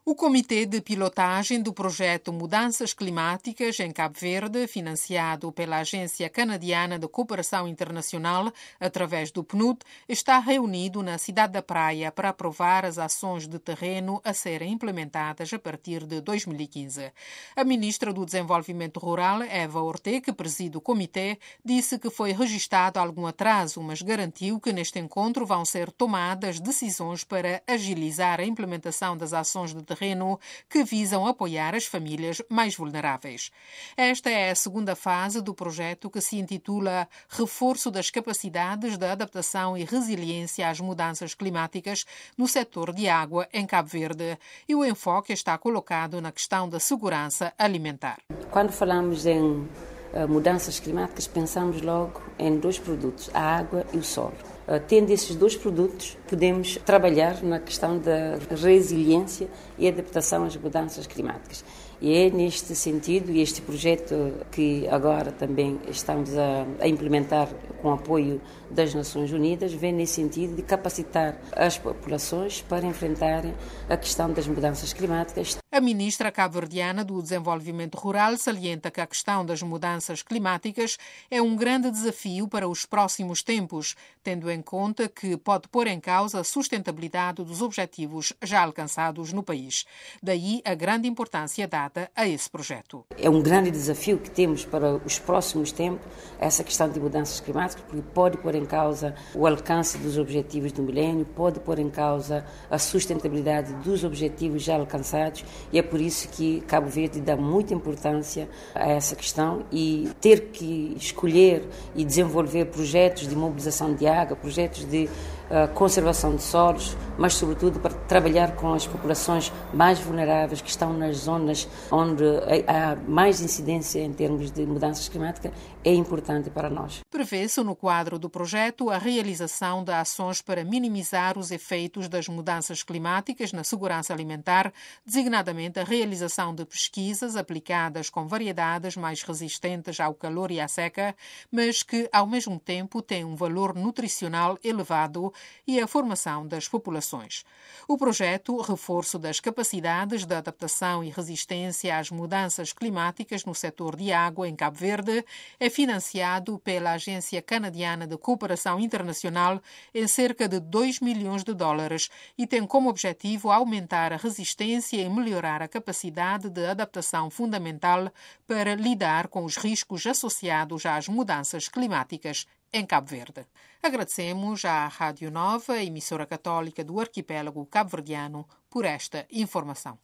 O Comitê de Pilotagem do Projeto Mudanças Climáticas em Cabo Verde, financiado pela Agência Canadiana de Cooperação Internacional, através do PNUD, está reunido na Cidade da Praia para aprovar as ações de terreno a serem implementadas a partir de 2015. A ministra do Desenvolvimento Rural, Eva Ortega, que preside o comitê, disse que foi registado algum atraso, mas garantiu que neste encontro vão ser tomadas decisões para agilizar a implementação das ações de terreno que visam apoiar as famílias mais vulneráveis. Esta é a segunda fase do projeto que se intitula Reforço das capacidades de adaptação e resiliência às mudanças climáticas no setor de água em Cabo Verde, e o enfoque está colocado na questão da segurança alimentar. Quando falamos em mudanças climáticas, pensamos logo em dois produtos, a água e o solo. Tendo esses dois produtos, podemos trabalhar na questão da resiliência e adaptação às mudanças climáticas. E é neste sentido, e este projeto que agora também estamos a implementar com apoio das Nações Unidas, vem nesse sentido de capacitar as populações para enfrentarem a questão das mudanças climáticas. A ministra cabo-verdiana do Desenvolvimento Rural salienta que a questão das mudanças climáticas é um grande desafio para os próximos tempos, tendo em conta que pode pôr em causa a sustentabilidade dos objetivos já alcançados no país. Daí a grande importância dada a esse projeto. É um grande desafio que temos para os próximos tempos, essa questão de mudanças climáticas, porque pode pôr em causa o alcance dos objetivos do milénio, pode pôr em causa a sustentabilidade dos objetivos já alcançados, e é por isso que Cabo Verde dá muita importância a essa questão, e ter que escolher e desenvolver projetos de mobilização de água, projetos de conservação de solos, mas sobretudo para trabalhar com as populações mais vulneráveis que estão nas zonas onde há mais incidência em termos de mudanças climáticas, é importante para nós. Prevê-se no quadro do projeto a realização de ações para minimizar os efeitos das mudanças climáticas na segurança alimentar, designadamente a realização de pesquisas aplicadas com variedades mais resistentes ao calor e à seca, mas que ao mesmo tempo têm um valor nutricional elevado, e a formação das populações. O projeto Reforço das capacidades de adaptação e resistência às mudanças climáticas no setor de água em Cabo Verde é financiado pela Agência Canadiana de Cooperação Internacional em cerca de 2 milhões de dólares e tem como objetivo aumentar a resistência e melhorar a capacidade de adaptação fundamental para lidar com os riscos associados às mudanças climáticas em Cabo Verde. Agradecemos à Rádio Nova, emissora católica do arquipélago cabo-verdiano, por esta informação.